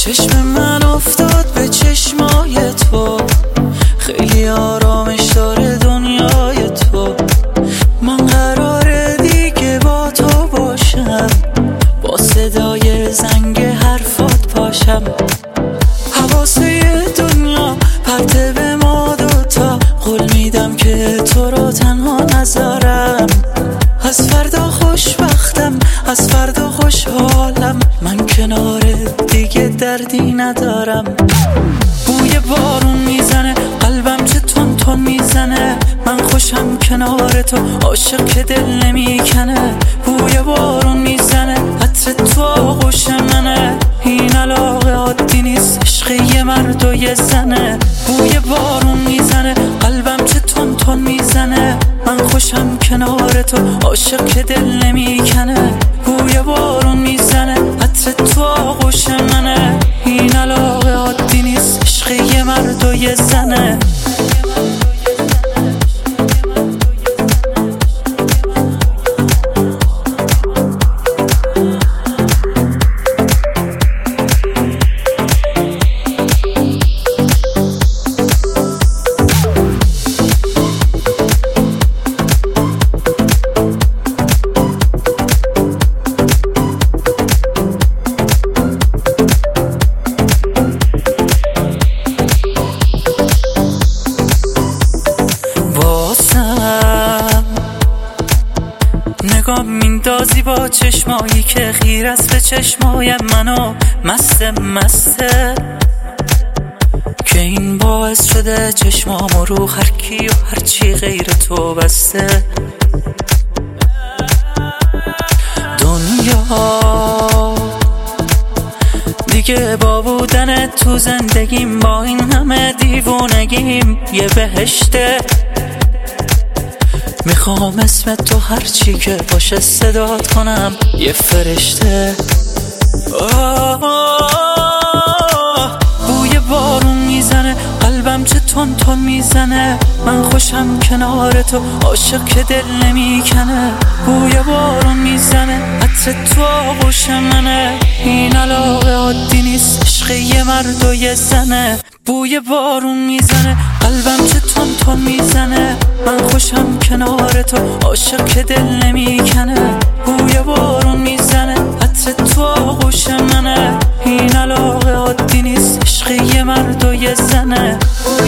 چشم من افتاد به چشمای تو، خیلی آرامش داره دنیای تو. من قراره دیگه با تو باشم، با صدای زنگ حرفات پاشم. حواسه دنیا پرته به ما دوتا، قول میدم که تو رو تنها نذارم. از فردا خوشبختم، از فردا خوشحالم، من کنار دیگه دردی ندارم. بوی بارون میزنه قلبم چه تون تون میزنه، من خوشم کنار تو، عاشق که دل نمیکنه. بوی بارون میزنه عطر تو آغوش منه، این علاقه عادی نیست، عشق یه مرد و یه زنه. بوی بارون میزنه قلبم چه تون تون میزنه، من خوشم کنار تو، عاشق که دل نمیکنه. بوی بارون میزنه عطر تو آغوش منه، این علاقه عادی نیست، عشق یه مرد و یه زنه. نگاه میندازی با چشمایی که خیر است به چشمای منو، مسته که این باعث شده چشمامو رو هر کی و هر چی غیر تو بسته. دنیا دیگه با بودن تو زندگیم، با این همه دیوونگیم یه بهشته. میخوام اسم تو هرچی که باشه صدات کنم، یه فرشته. بوی بارون میزنه قلبم چه تون تون میزنه، من خوشم کنار تو، عاشق که دل نمیکنه. بوی بارون میزنه عطر تو آغوش منه، این علاقه عادی نیست، عشق یه مرد و یه زنه. بوی بارون میزنه قلبم چه تون تون میزنه، من خوشم کنار تو، عاشق که دل نمیکنه. بوی بارون میزنه عطر تو آغوش منه، این علاقه عادی نیست، عشق یه مرد و یه زنه.